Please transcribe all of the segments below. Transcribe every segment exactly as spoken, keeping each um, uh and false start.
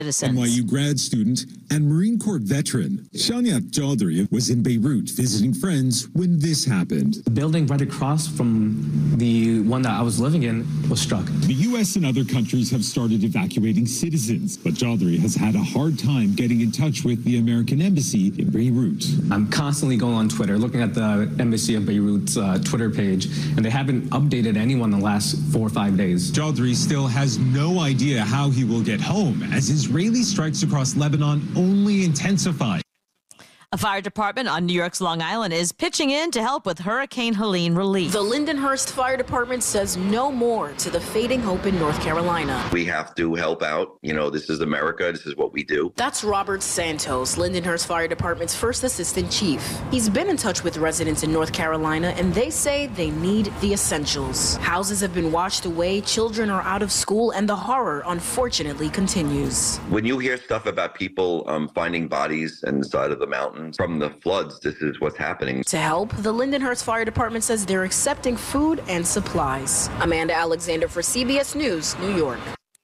citizens. N Y U grad student and Marine Corps veteran Shanyat Chaudhry was in Beirut visiting friends when this happened. The building right across from the one that I was living in was struck. The U S and other countries have started evacuating citizens, but Chaudhry has had a hard time getting in touch with the American embassy in Beirut. I'm constantly going on Twitter, looking at the Embassy of Beirut's uh, Twitter page, and they haven't updated anyone in the last four or five days. Chaudhry still has no idea how he will get home, as Israeli strikes across Lebanon only intensify. A fire department on New York's Long Island is pitching in to help with Hurricane Helene relief. The Lindenhurst Fire Department says no more to the fading hope in North Carolina. We have to help out. You know, this is America. This is what we do. That's Robert Santos, Lindenhurst Fire Department's first assistant chief. He's been in touch with residents in North Carolina, and they say they need the essentials. Houses have been washed away, children are out of school, and the horror, unfortunately, continues. When you hear stuff about people um, finding bodies inside of the mountains from the floods, this is what's happening. To help, the Lindenhurst Fire Department says they're accepting food and supplies. Amanda Alexander for C B S News, New York.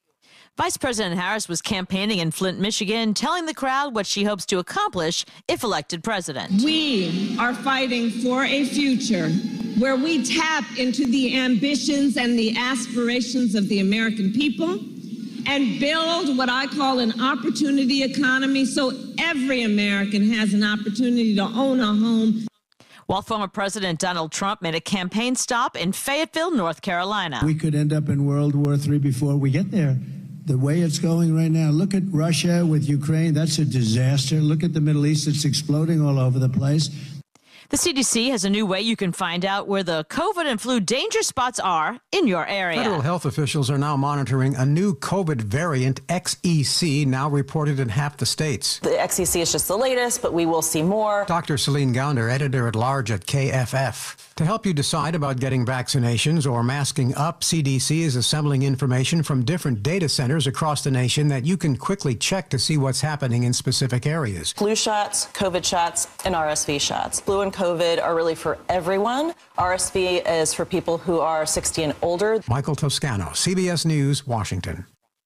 Vice President Harris was campaigning in Flint, Michigan, telling the crowd what she hopes to accomplish if elected president. We are fighting for a future where we tap into the ambitions and the aspirations of the American people and build what I call an opportunity economy so every American has an opportunity to own a home. While former President Donald Trump made a campaign stop in Fayetteville, North Carolina. We could end up in World War Three before we get there. The way it's going right now, look at Russia with Ukraine. That's a disaster. Look at the Middle East. It's exploding all over the place. The C D C has a new way you can find out where the COVID and flu danger spots are in your area. Federal health officials are now monitoring a new COVID variant, X E C, now reported in half the states. The X E C is just the latest, but we will see more. Doctor Celine Gounder, editor-at-large at K F F. To help you decide about getting vaccinations or masking up, C D C is assembling information from different data centers across the nation that you can quickly check to see what's happening in specific areas. Flu shots, COVID shots, and R S V shots. Flu and COVID are really for everyone. R S V is for people who are sixty and older. Michael Toscano, C B S News, Washington.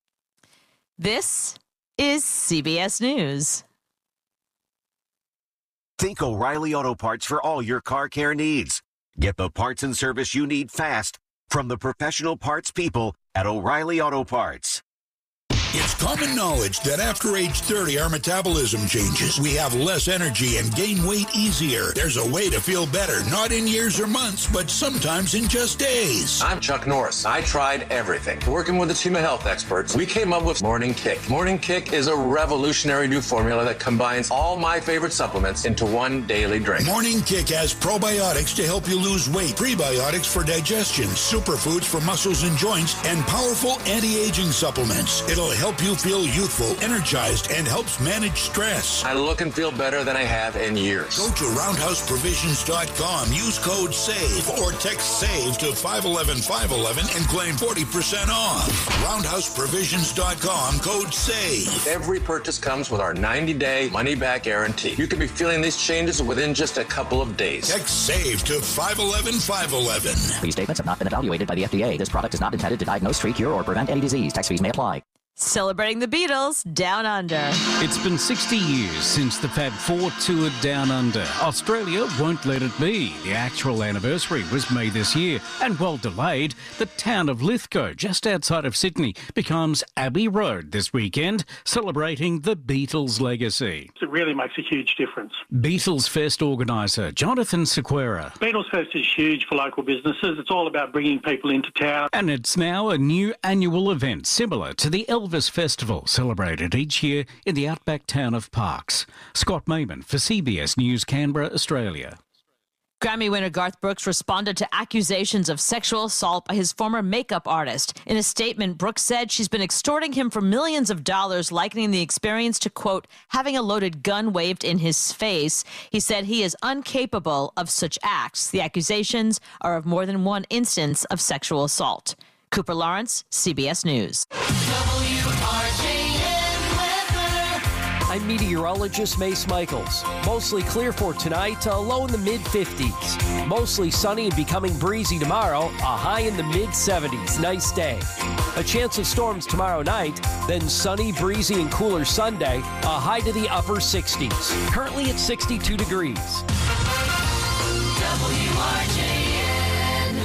This is C B S News. Think O'Reilly Auto Parts for all your car care needs. Get the parts and service you need fast from the professional parts people at O'Reilly Auto Parts. It's common knowledge that after age thirty, our metabolism changes. We have less energy and gain weight easier. There's a way to feel better, not in years or months, but sometimes in just days. I'm Chuck Norris. I tried everything. Working with the team of health experts, we came up with Morning Kick. Morning Kick is a revolutionary new formula that combines all my favorite supplements into one daily drink. Morning Kick has probiotics to help you lose weight, prebiotics for digestion, superfoods for muscles and joints, and powerful anti-aging supplements. It'll help you feel youthful, energized, and helps manage stress. I look and feel better than I have in years. Go to roundhouse provisions dot com, use code SAVE, or text SAVE to five one one five one one and claim forty percent off. roundhouse provisions dot com, code SAVE. Every purchase comes with our ninety-day money-back guarantee. You can be feeling these changes within just a couple of days. Text SAVE to five one one five one one. These statements have not been evaluated by the F D A. This product is not intended to diagnose, treat, cure, or prevent any disease. Tax fees may apply. Celebrating the Beatles Down Under. It's been sixty years since the Fab Four toured Down Under. Australia won't let it be. The actual anniversary was May this year, and while delayed, the town of Lithgow, just outside of Sydney, becomes Abbey Road this weekend, celebrating the Beatles' legacy. It really makes a huge difference. Beatles Fest organiser Jonathan Sequeira. Beatles Fest is huge for local businesses. It's all about bringing people into town. And it's now a new annual event similar to the Elvis Festival, celebrated each year in the outback town of Parkes. Scott Mayman for C B S News, Canberra, Australia. Grammy winner Garth Brooks responded to accusations of sexual assault by his former makeup artist. In a statement, Brooks said she's been extorting him for millions of dollars, likening the experience to, quote, having a loaded gun waved in his face. He said he is incapable of such acts. The accusations are of more than one instance of sexual assault. Cooper Lawrence, C B S News. I'm meteorologist Mace Michaels. Mostly clear for tonight, a low in the mid fifties. Mostly sunny and becoming breezy tomorrow, a high in the mid seventies. Nice day. A chance of storms tomorrow night, then sunny, breezy, and cooler Sunday, a high to the upper sixties. Currently at sixty-two degrees. W R J N.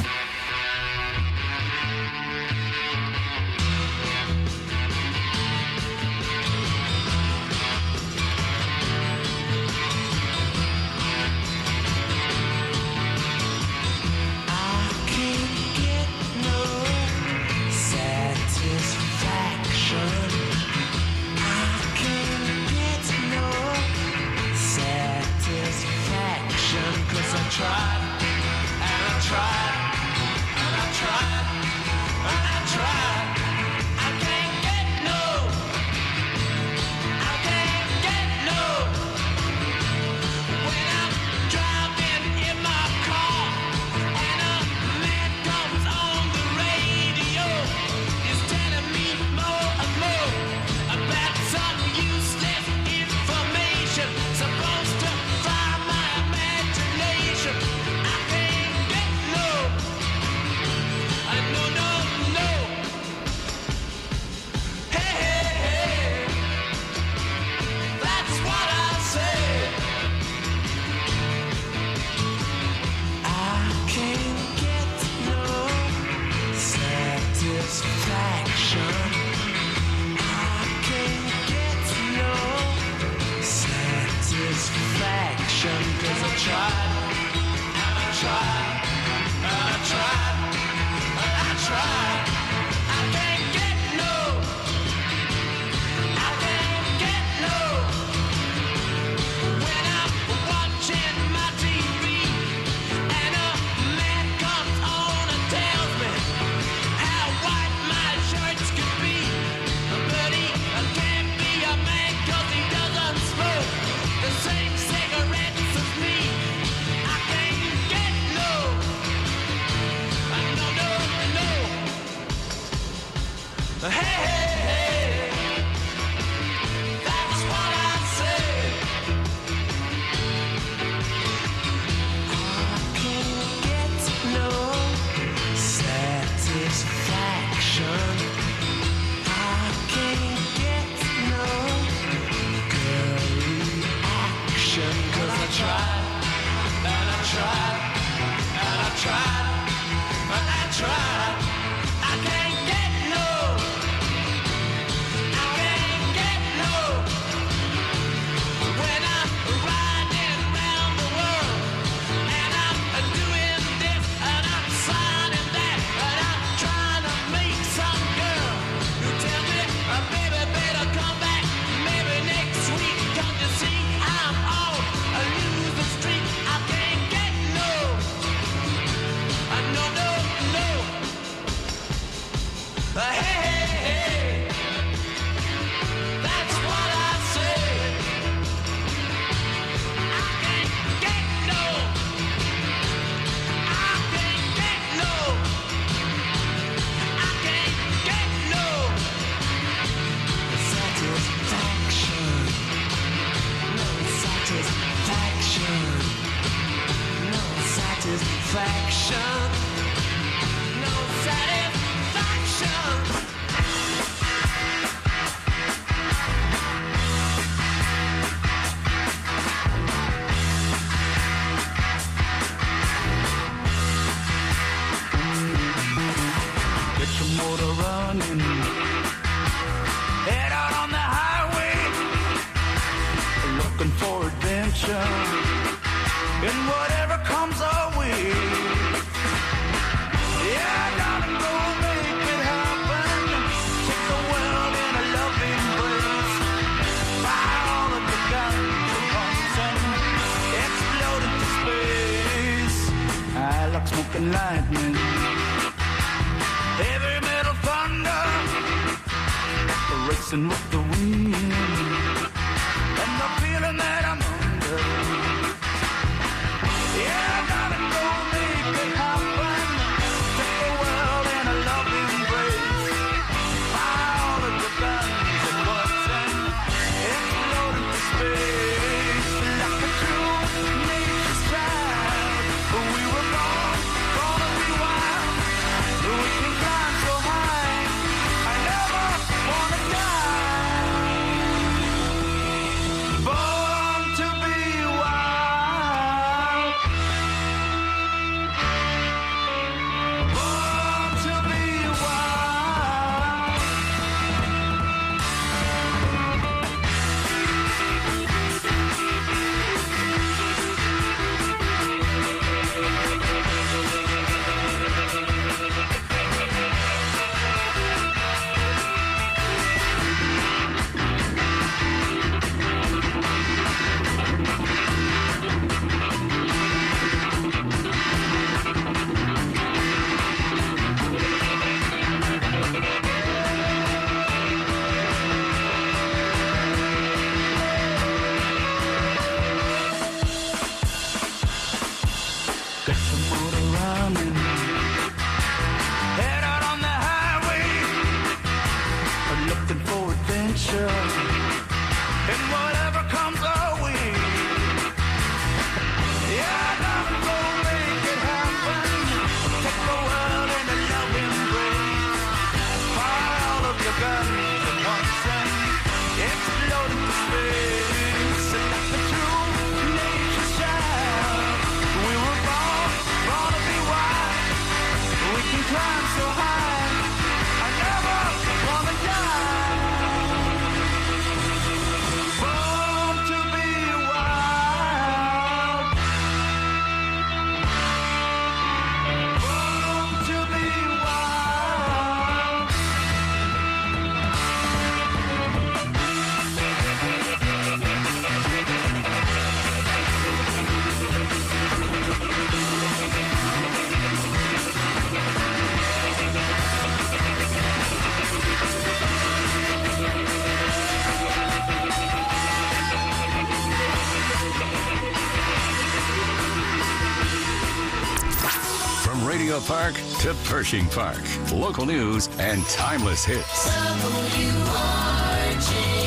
Memorial Park to Pershing Park. Local news and timeless hits. W R J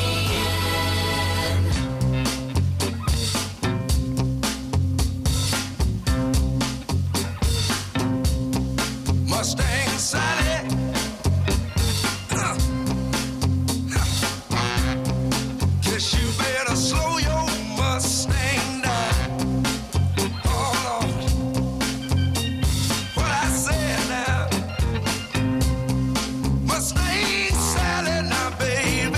N. Mustang Sally. Uh. Guess you better slow your Mustang down. Oh, Lord. What I said now. Mustang Sally, now, baby.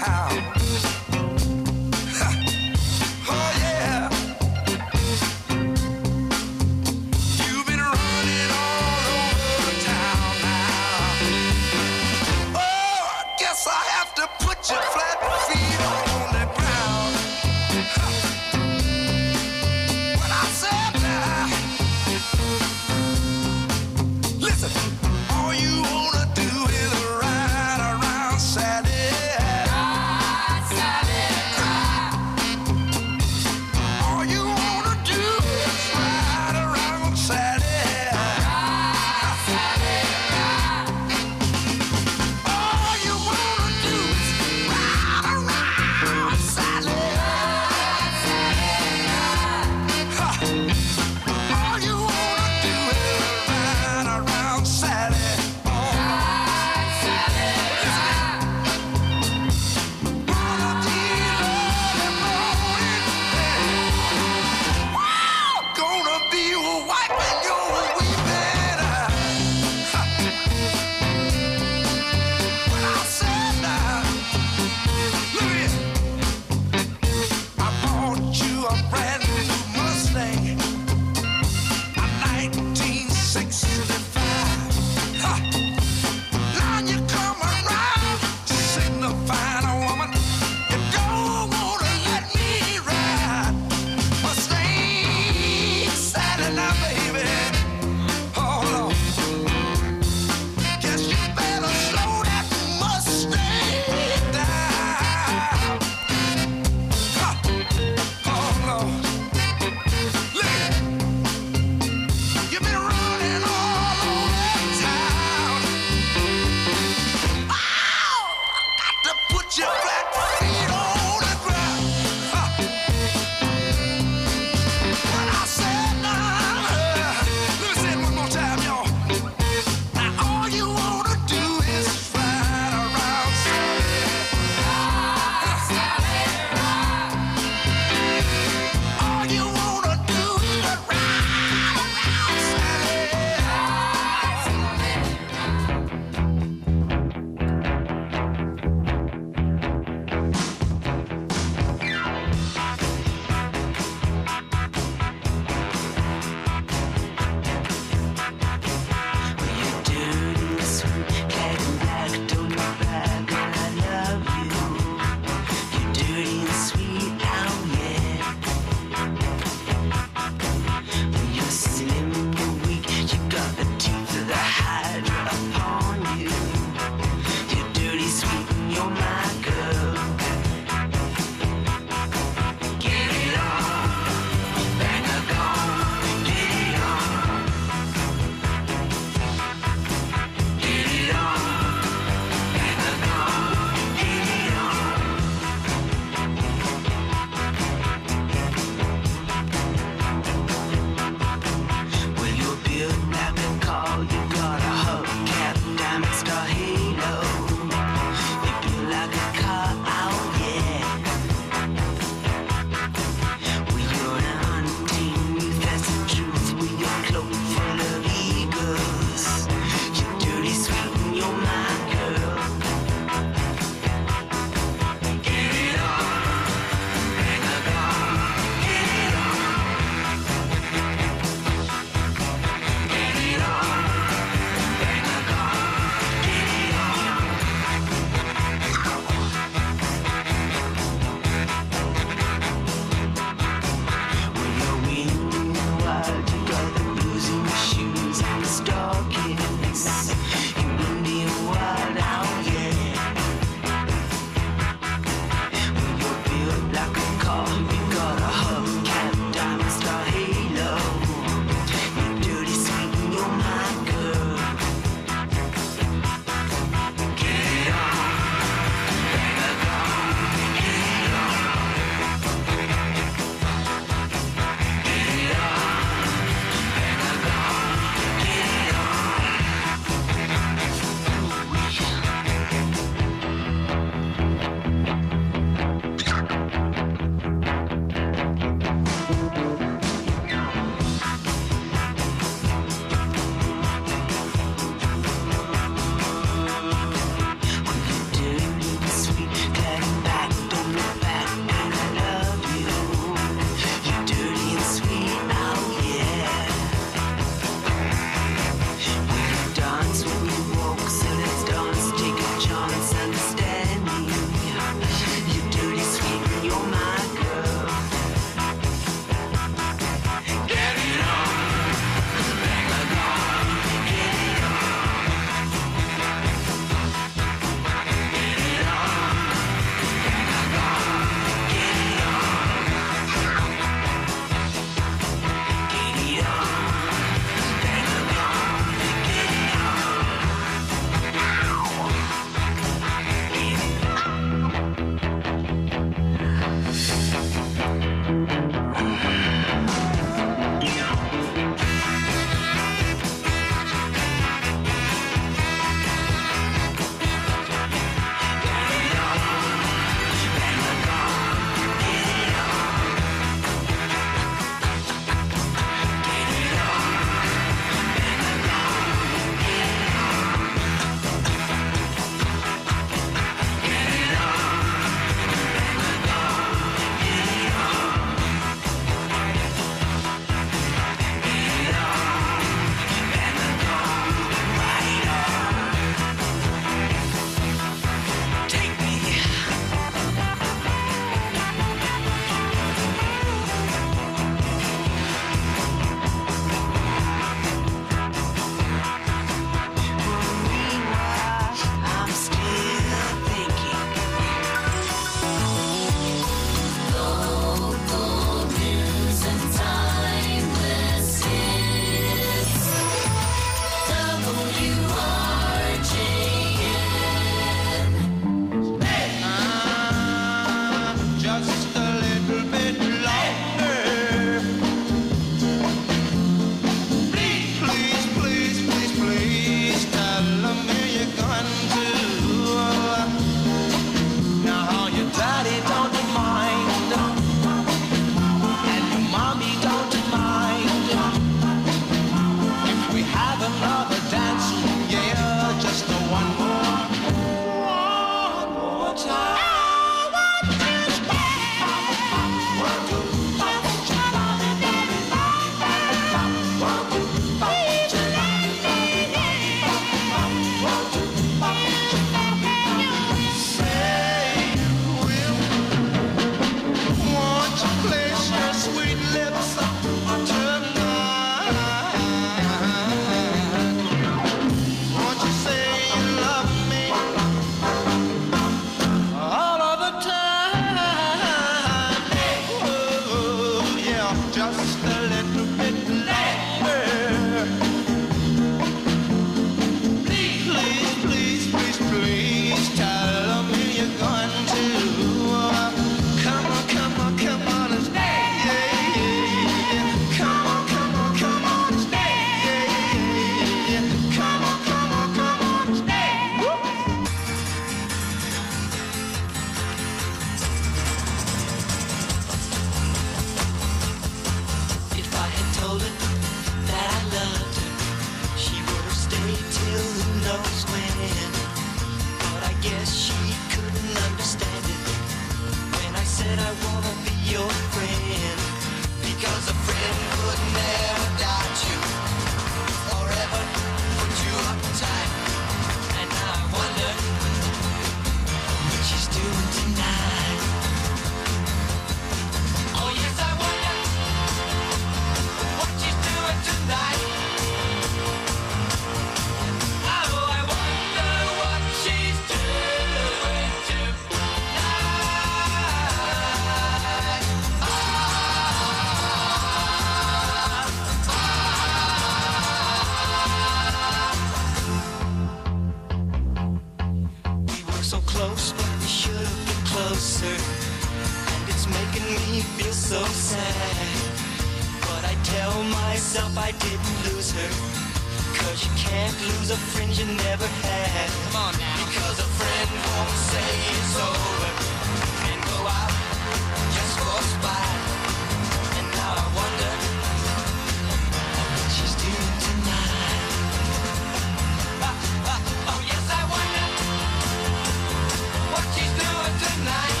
me feel so sad. But I tell myself I didn't lose her. Cause you can't lose a friend you never had. Come on now. Because a friend won't say it's over and go out just for spite. And now I wonder what she's doing tonight. Ah, ah, oh yes, I wonder what she's doing tonight.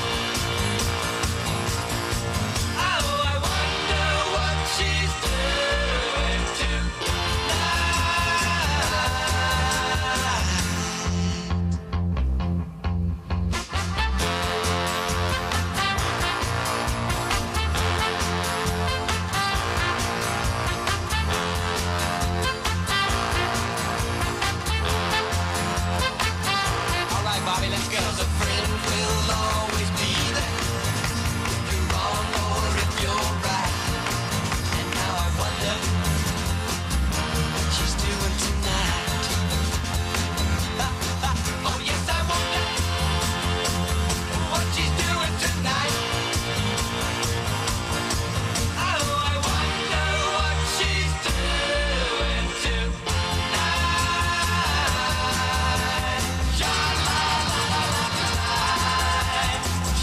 Oh, I wonder what she's doing tonight. All right, Bobby, let's go. 'Cause a friend will always be there. If you're wrong or if you're right. And now I wonder what she's doing tonight. Ah, ah, oh yes, I wonder what she's doing tonight. Oh, I wonder what she's doing tonight. Sha-la-la-la-la-la-la.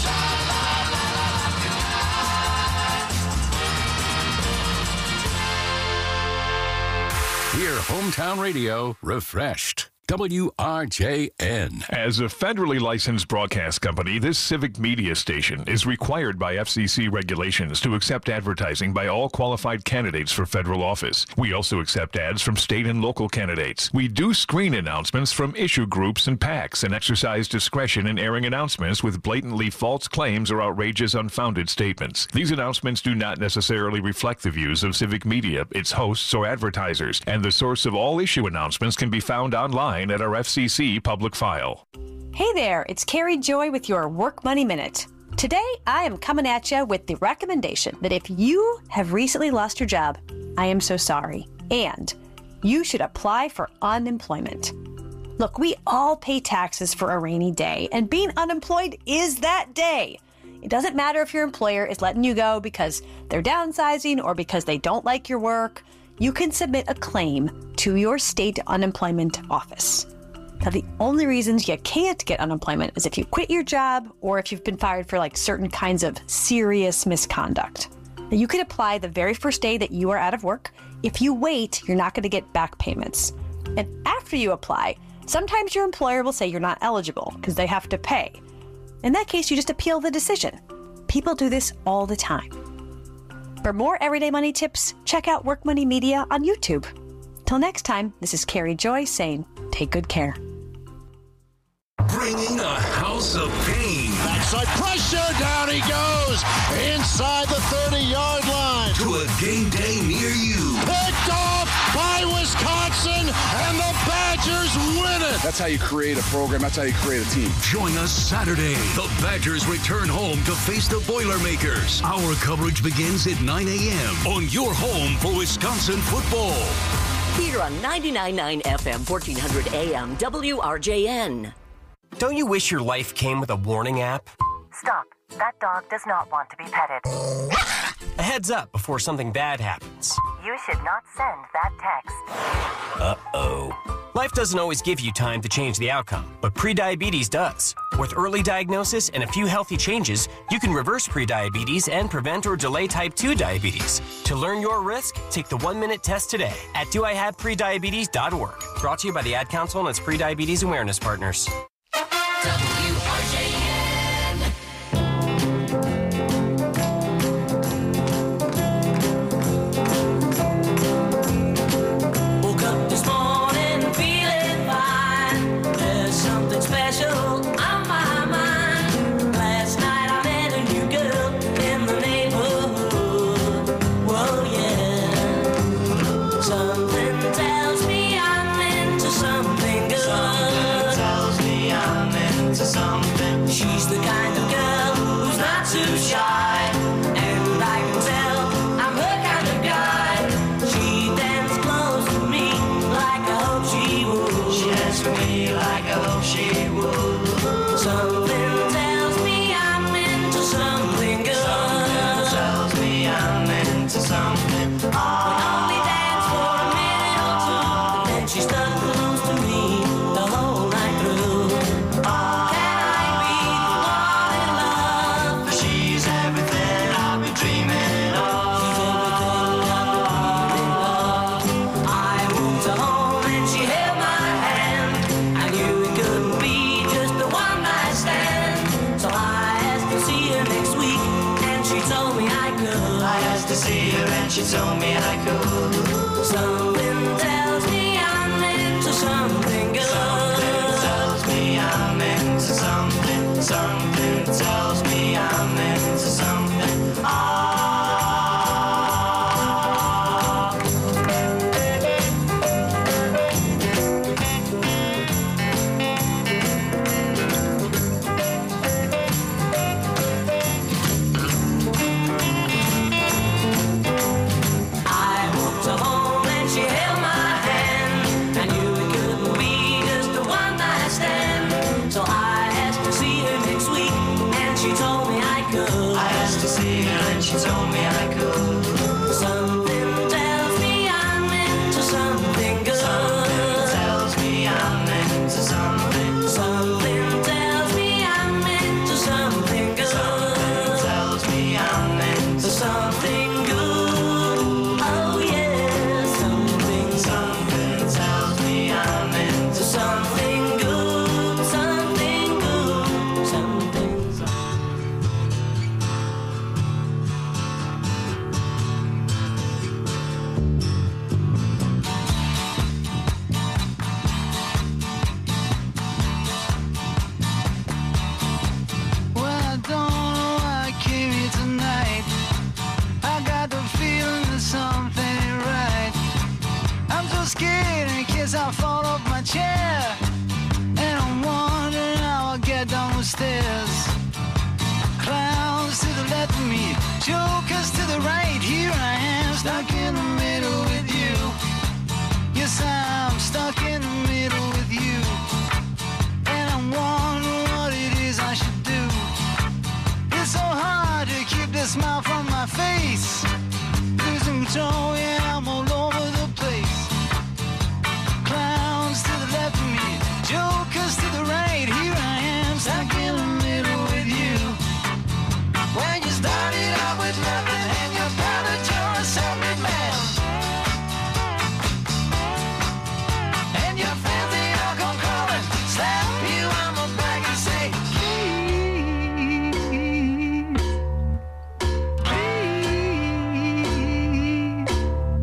Sha-la-la-la-la-la. Hear Hometown Radio refreshed. W R J N. As a federally licensed broadcast company, this civic media station is required by F C C regulations to accept advertising by all qualified candidates for federal office. We also accept ads from state and local candidates. We do screen announcements from issue groups and PACs and exercise discretion in airing announcements with blatantly false claims or outrageous unfounded statements. These announcements do not necessarily reflect the views of civic media, its hosts, or advertisers, and the source of all issue announcements can be found online at our F C C public file. Hey there, it's Carrie Joy with your Work Money Minute. Today, I am coming at you with the recommendation that if you have recently lost your job, I am so sorry, and you should apply for unemployment. Look, we all pay taxes for a rainy day, and being unemployed is that day. It doesn't matter if your employer is letting you go because they're downsizing or because they don't like your work. You can submit a claim to your state unemployment office. Now, the only reasons you can't get unemployment is if you quit your job or if you've been fired for like certain kinds of serious misconduct. Now, you can apply the very first day that you are out of work. If you wait, you're not going to get back payments. And after you apply, sometimes your employer will say you're not eligible because they have to pay. In that case, you just appeal the decision. People do this all the time. For more everyday money tips, check out Work Money Media on YouTube. Till next time, this is Carrie Joy saying, take good care. Bringing a house of pain. Backside pressure, down he goes, inside the thirty-yard line. To a game day near you. Picked off by Wisconsin, and the Badgers win it. That's how you create a program. That's how you create a team. Join us Saturday. The Badgers return home to face the Boilermakers. Our coverage begins at nine a.m. on your home for Wisconsin football. Here on ninety-nine point nine F M, fourteen hundred A M, W R J N. Don't you wish your life came with a warning app? Stop. That dog does not want to be petted. A heads up before something bad happens. You should not send that text. Uh-oh. Life doesn't always give you time to change the outcome, but prediabetes does. With early diagnosis and a few healthy changes, you can reverse prediabetes and prevent or delay type two diabetes. To learn your risk, take the one-minute test today at do I have prediabetes dot org. Brought to you by the Ad Council and its prediabetes awareness partners. W R J N. Woke up this morning feeling fine. There's something special on my mind. Last night I met a new girl in the neighborhood. Whoa, yeah. Something tells me I'm into something good. Something tells me I'm into something and she stuck close to me the whole night through. Oh, can I be the one in love? For she's everything I've been dreaming of. She's everything I've been dreaming of. I moved her home and she held my hand. I knew it couldn't be just a one night stand. So I asked to see her next week, and she told me I could. I asked to see her and she told me I could. Something tells me I'm into something good. Something tells me I'm into something. Something tells me I'm into something. Ah. I walked her home and she held my hand. I knew it couldn't be just a one night stand. So I asked to see her next week, and she told me I could. I asked to see her and she told me I could. Something tells me I'm into something good. Something tells me I'm into something. Something tells me I'm into something good. Something tells me I'm into something good. Oh yeah, something. Something tells me I'm into something good. Something good. Something. Well, I don't know why I came here tonight. I got the feeling that something ain't right. I'm so scared in case I fall off my chair. And I'm wondering how I'll get down the stairs. Clowns to the left of me, jokers to the right. Here I am, stuck in the middle with you. Yes, I'm stuck in the middle with you. And I'm wondering what it is I should do. It's so hard to keep the smile from my face. Losing control, yeah, I'm all over the place. Clowns to the left of me, jokers to the right. Here I am, stuck in the middle with you. When you started out with nothing and you found that you're a self-made man. And your friends, they all come crawling, slap you on the back and say, please, please.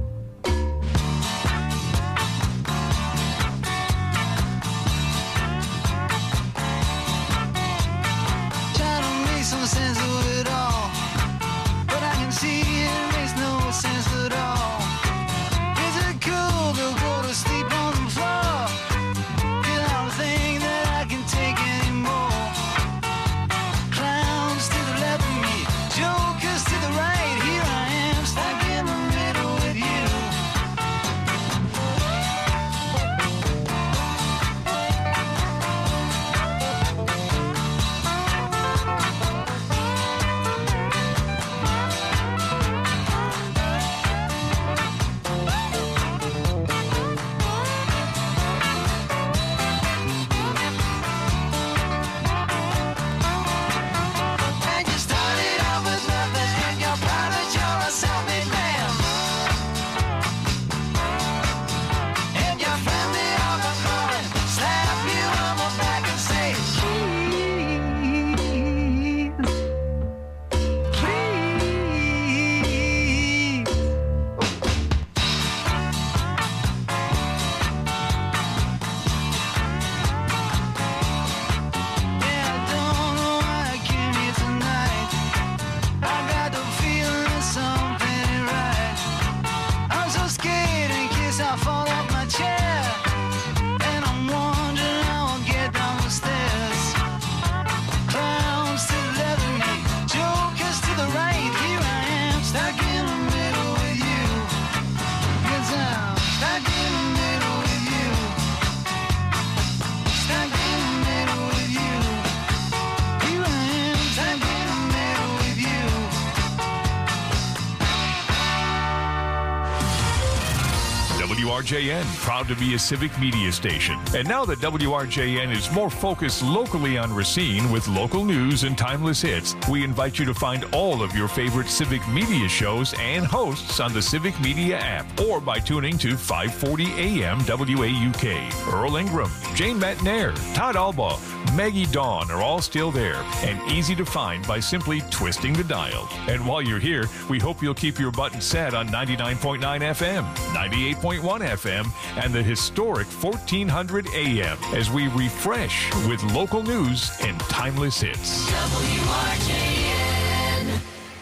R J N, proud to be a civic media station. And now that W R J N is more focused locally on Racine with local news and timeless hits, we invite you to find all of your favorite civic media shows and hosts on the Civic Media app or by tuning to five forty A M W A U K. Earl Ingram, Jane Matnair, Todd Alba, Maggie Dawn are all still there and easy to find by simply twisting the dial. And while you're here, we hope you'll keep your button set on ninety-nine point nine F M, ninety-eight point one F M, and the historic fourteen hundred A M as we refresh with local news and timeless hits. W R J N.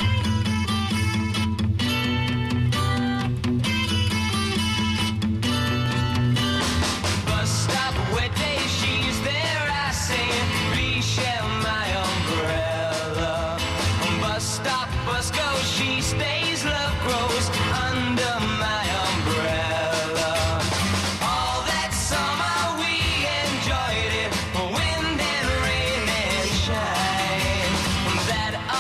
Bus stop, wet day, she's there, I say, please share my umbrella. Bus stop, bus goes, she stays, love grows under my umbrella. All that summer we enjoyed it, wind and rain and shine. That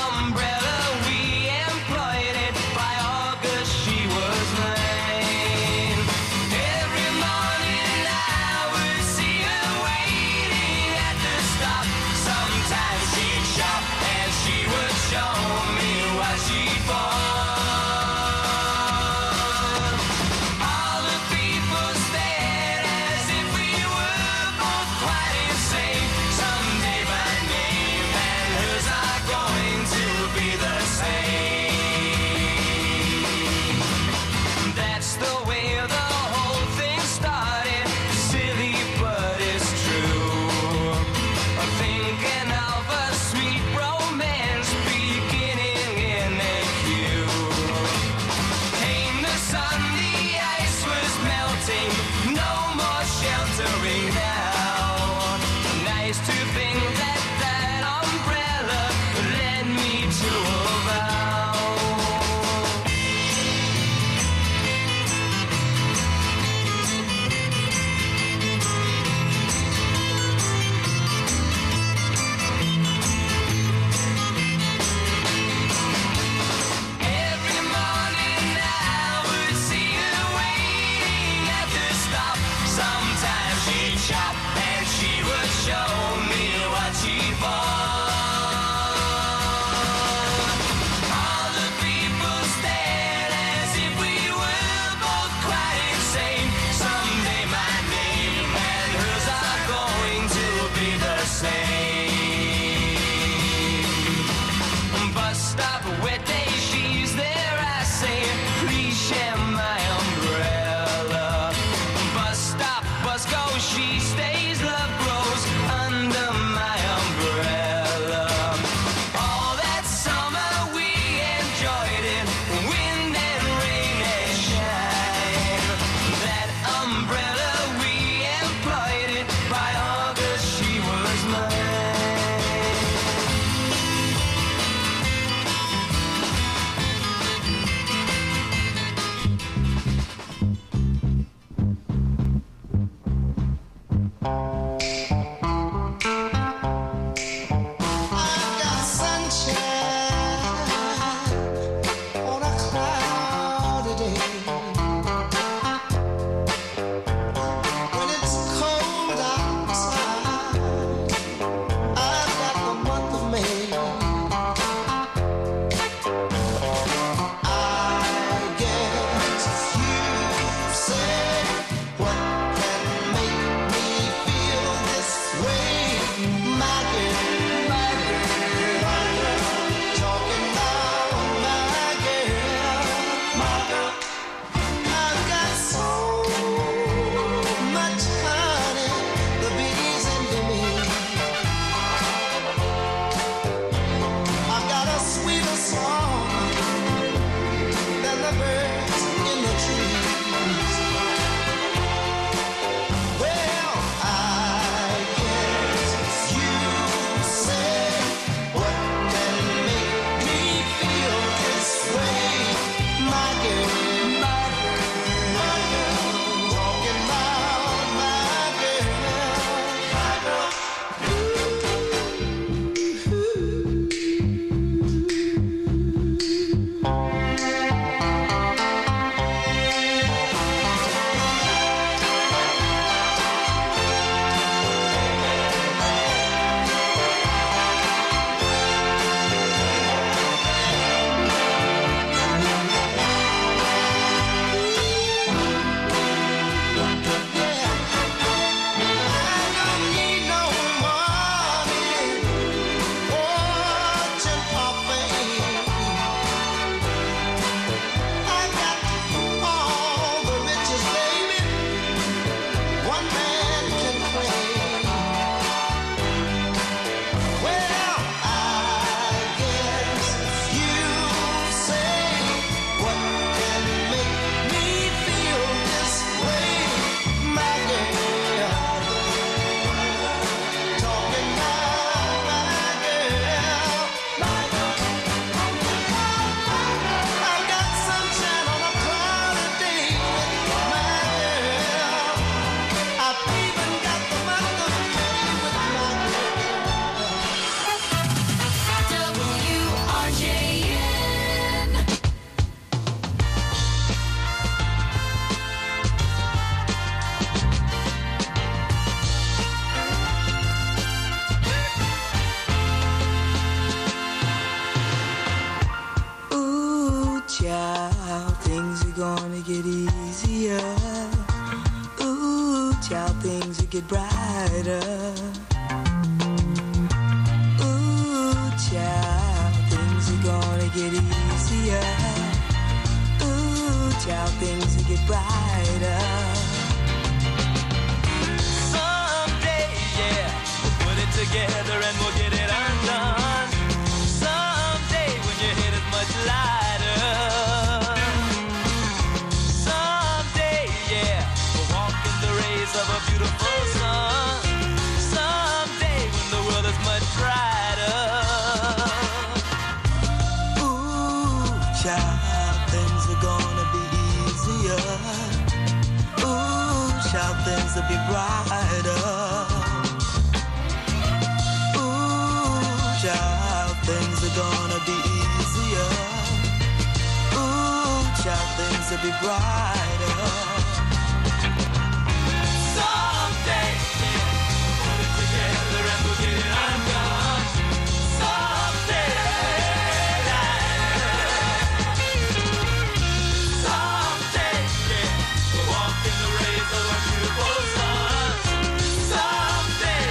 child, things will get brighter. Ooh, child, things are gonna get easier. Ooh, child, things will get brighter. Someday, yeah, we'll put it together and we'll get it undone. Someday, when your head is much lighter. Someday, yeah, we'll walk in the rays of a beautiful sun. Someday, when the world is much brighter. Ooh, child, things are gonna be easier. Ooh, child, things will be brighter. Ooh, child, things are gonna be easier. Ooh, child, things will be brighter. Someday, yeah, put it together and we'll get it undone. Someday, someday, yeah, we'll walk in the rays of a beautiful sun. Someday,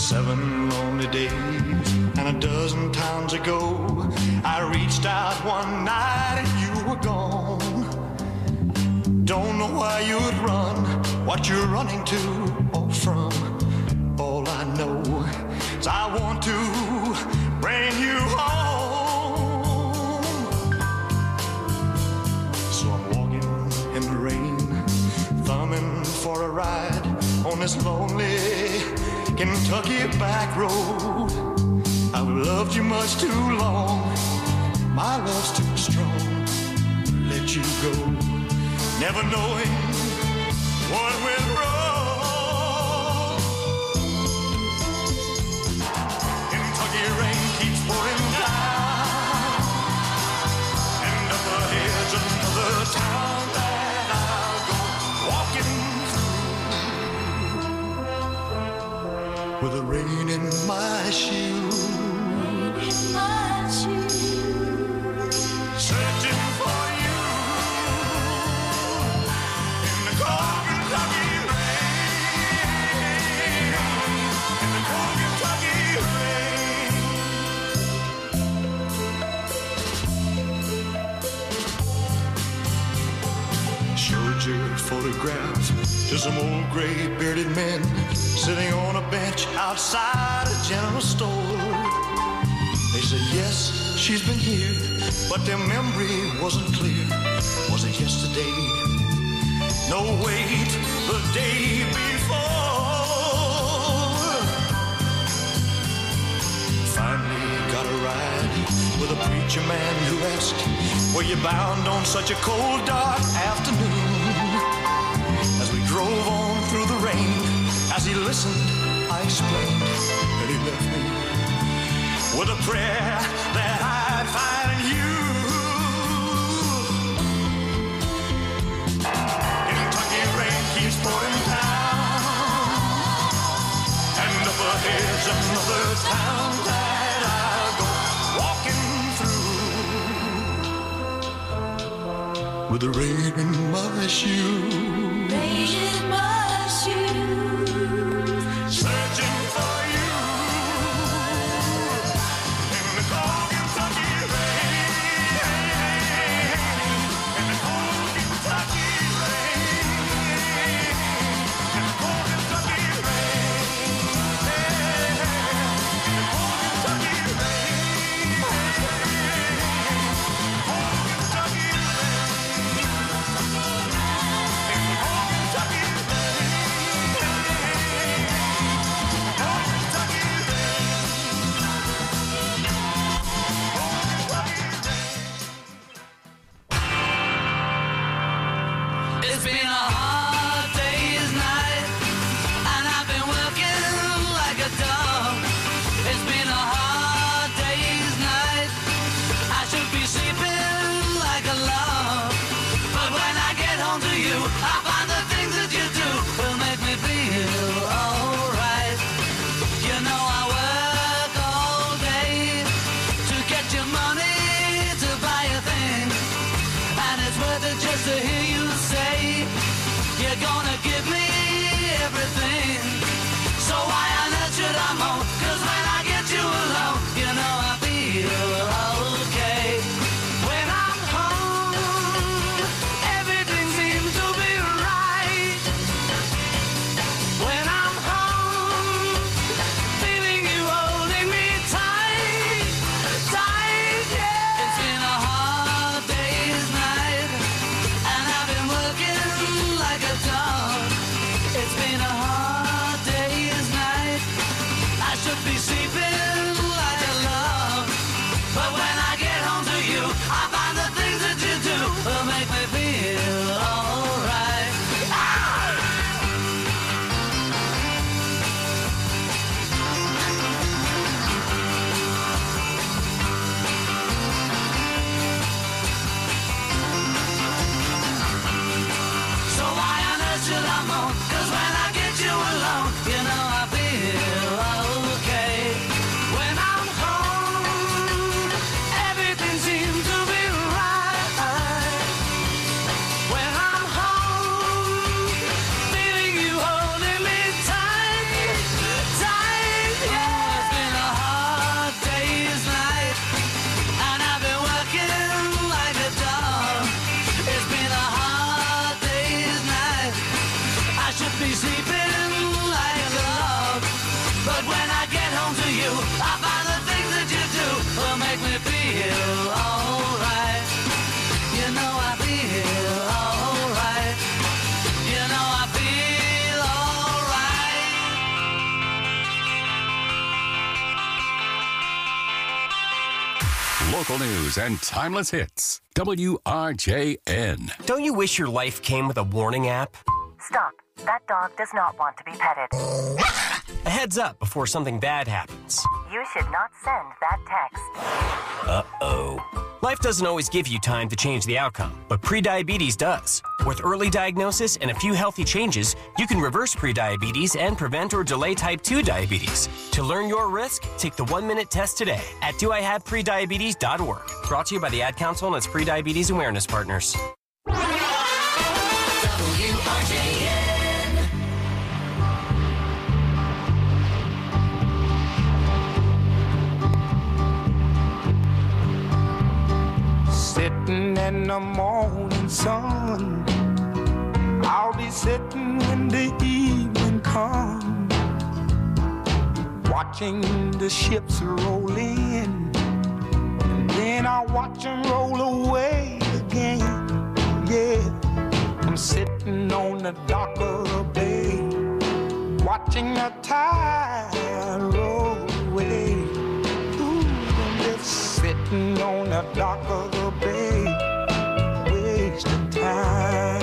Seven lonely days and a dozen times ago, I reached out one night and you were gone. Don't know why you'd run, what you're running to or from. All I know is I want to bring you home. So I'm walking in the rain, thumbing for a ride on this lonely Kentucky back road. I've loved you much too long, my love's too strong to let you go, never knowing what went wrong. Kentucky rain keeps pouring down, and up ahead's another town that I'll go walking through, with the rain in my shoes, in my shoes, searching for you in the cold Kentucky rain, in the cold Kentucky rain. Showed your photograph to some old gray bearded men sitting on a bench outside a general store. They said, yes, she's been here, but their memory wasn't clear. Was it yesterday? No, wait, the day before. Finally got a ride with a preacher man who asked, were you bound on such a cold, dark afternoon? As we drove on through the rain, as he listened, I explained that he left me with a prayer that I'd find you. Kentucky rain keeps pouring down, and up ahead's another town that I'll go walking through, with the rain in my shoes, rain in my shoes, searching for you. Local news and timeless hits. W R J N. Don't you wish your life came with a warning app? Stop. That dog does not want to be petted. A heads up before something bad happens. You should not send that text. Uh-oh. Life doesn't always give you time to change the outcome, but prediabetes does. With early diagnosis and a few healthy changes, you can reverse prediabetes and prevent or delay type two diabetes. To learn your risk, take the one-minute test today at do I have prediabetes dot org. Brought to you by the Ad Council and its prediabetes awareness partners. W R J N. Sitting in the morning sun, I'll be sitting when the evening comes, watching the ships roll in, and then I'll watch them roll away again. Yeah, I'm sitting on the dock of the bay, watching the tide roll away. Ooh, I'm just sitting on the dock of the bay, wasting time.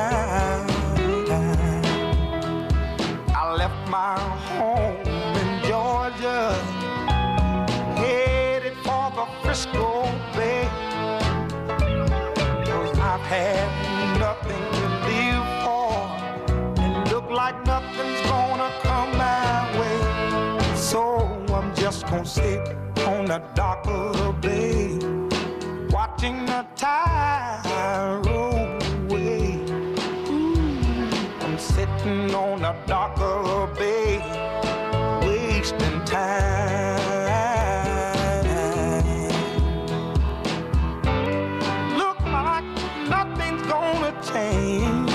I left my home in Georgia, headed for the Frisco Bay, 'cause I've had nothing to live for, and look like nothing's gonna come my way. So I'm just gonna sit on the dock of the bay, watching the tide roll away. Ooh, I'm sitting on the dock of the bay, wasting time. Look like nothing's gonna change.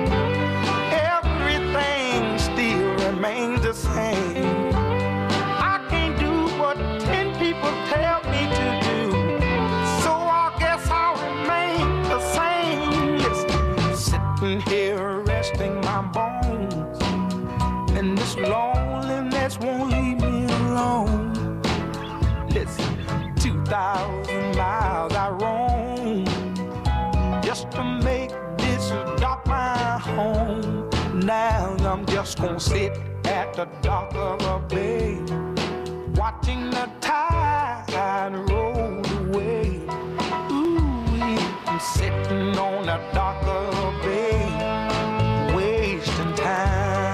Everything still remains the same. I can't do what ten people tell me to do, so I guess I'll remain the same. Listen, sitting here resting my bones, and this loneliness won't leave me alone. Listen, two thousand miles I roam just to make this dock my home. Now I'm just gonna sit at the dock of a bay, watching the tide roll away. Ooh, I'm sitting on the dock of a bay, wasting time.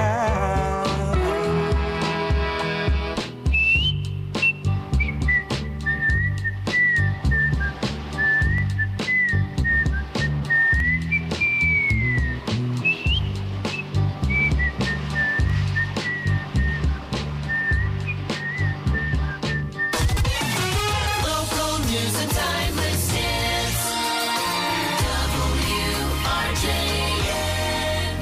Local news and timeless hits. W R J N.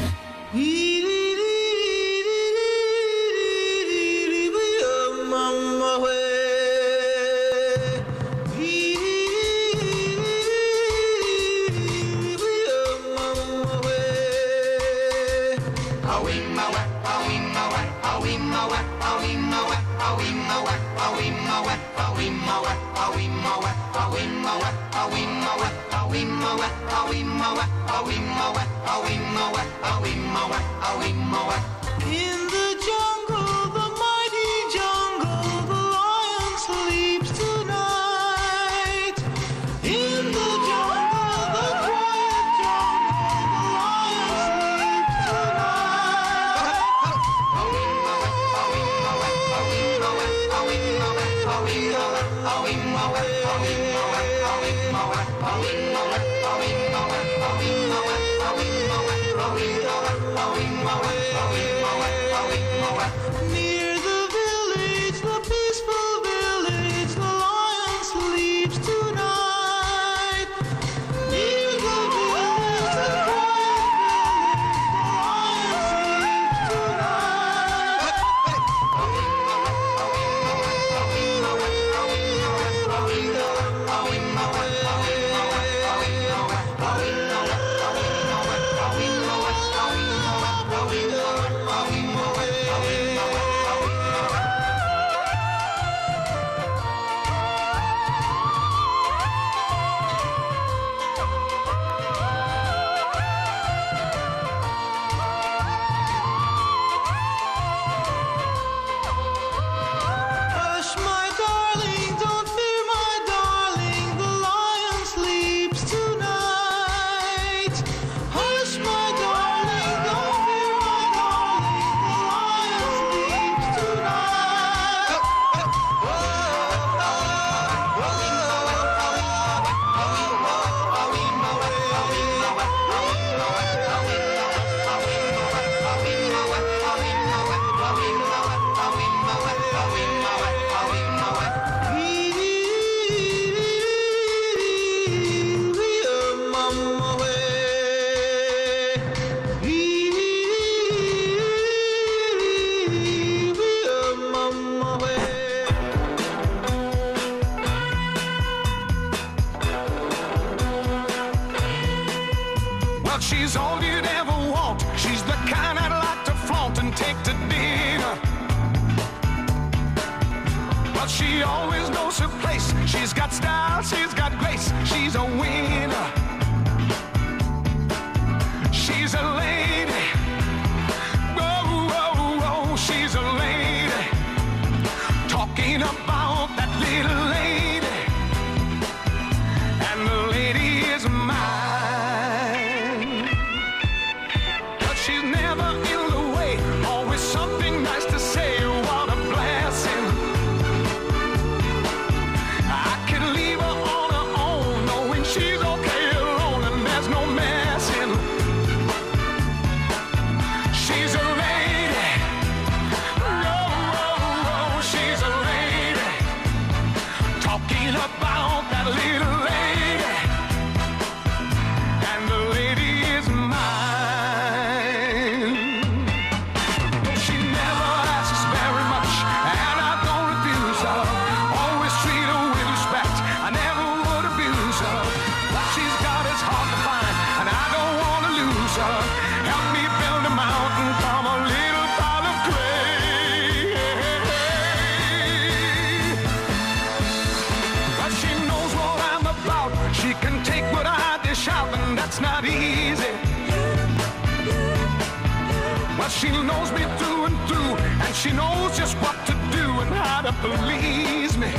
In the jungle, the mighty jungle, the lion sleeps tonight. In the jungle, the quiet jungle, the lion sleeps Near the village, the peaceful village, the lion sleeps tonight. Near the village, the quiet village, the lion sleeps tonight. she's all you'd ever want. She's the kind I'd like to flaunt and take to dinner. But she always knows her place. She's got style, she's got grace. She's a winner. She's a lady. Whoa, whoa, whoa, she's a lady. Talking about that little lady. And the lady is mine. But she's never in the way. Always something nice to say. What a blessing. I can leave her on her own, knowing she's okay alone and there's no messing. She's a lady. Whoa, whoa, whoa, she's a lady. Talking about that little lady. And the lady is mine. She never asks very much, and I don't refuse her. Always treat her with respect. I never would abuse her. What she's got is hard to find, and I don't want to lose her. Help me build a mountain from a little pile of clay. But she knows what I'm about. She can take what I dish out, and that's not easy. But she knows me through and through, and she knows just what to do and how to please me.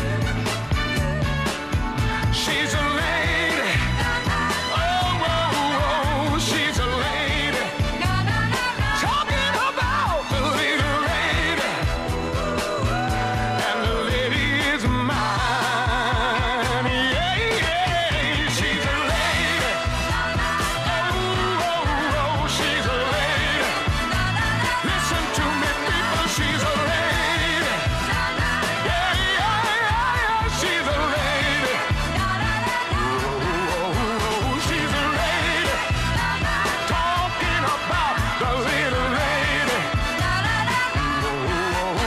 She's a lady. Oh, oh, oh, she's a lady. Talking about the little lady. And the lady is mine. Yeah, yeah, she's a lady. Oh, oh, oh, she's a lady. Listen to me, people, she's a lady. Yeah, yeah, yeah, she's a lady. Oh, oh, oh, she's a lady. Talking about the little lady. Oh, oh,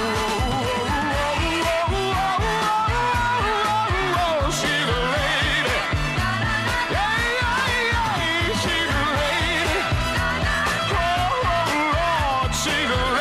oh, oh, she's a lady. Yeah, yeah, yeah, she's a lady. Oh, Lord, she's a lady.